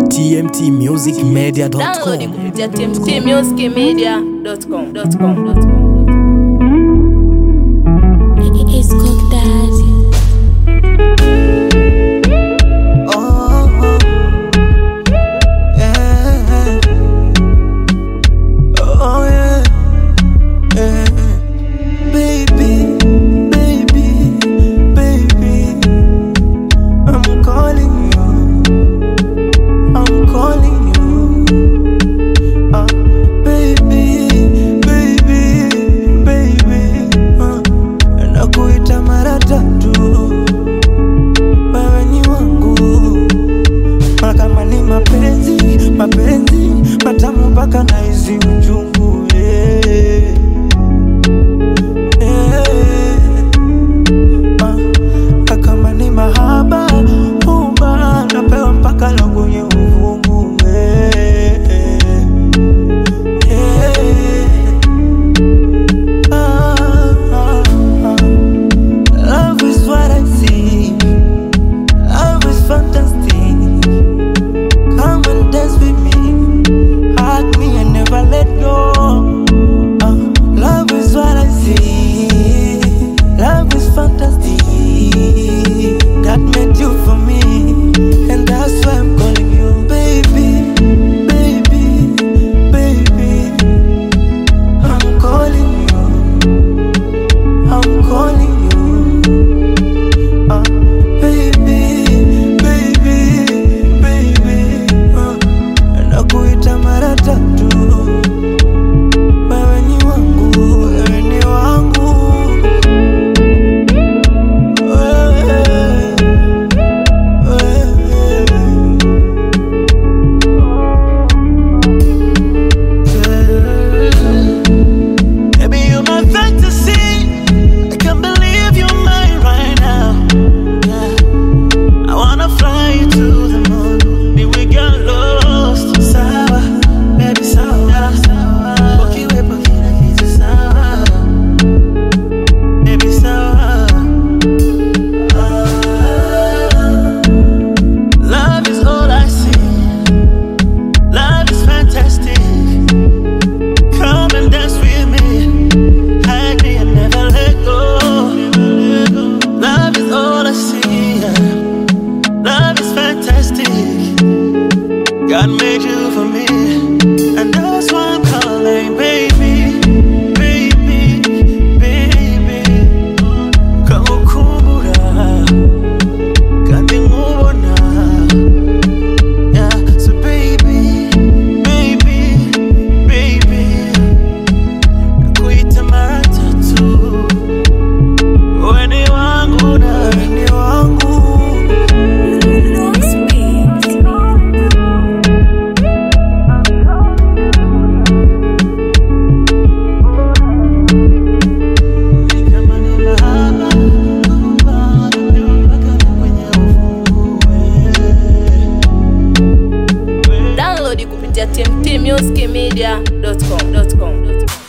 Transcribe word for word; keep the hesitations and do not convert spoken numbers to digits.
T M T music media dot com. Download kupitia T M T music media dot com. It's Cook Daddy. Mapenzi matamu mpaka na hizi uchungu, yeah. Yeah. Ah, kama ni mahaba huba napewa mpaka na kwenye uvungu, yeah. Yeah. Ah, ah, ah. Love is what I see. Love is fantastic. Come and dance with me, hug me and never let go. Uh, love is what I see. Love is fantastic. God made you for me, and that's why I'm calling you baby, baby, baby. I'm calling you, I'm calling you. Uh, baby, baby, baby. Uh, nakuita mara tatu. Wewe ni wangu, wewe ni wangu. Wewe, wewe. Baby, you're my fantasy. I can't believe you're mine right now. Yeah. I wanna fly you to the moon. Then we get lost. Sawa, baby, sawa, sawa. Pokiwe pokina kitu sawa. Baby, sawa. Ah, love is all I see. Love is fantastic. Come and dance with me. Hug me and never let go. Love is all I see. Love is fantastic. God made you for me, and that's why I'm calling, baby, baby, baby. Kamukumbura, kandi mubona. Yeah, so baby, baby, baby. Nakuita mara tatu. Wewe ni wangu na wewe ni wangu. Download kupitia T M T music media dot com.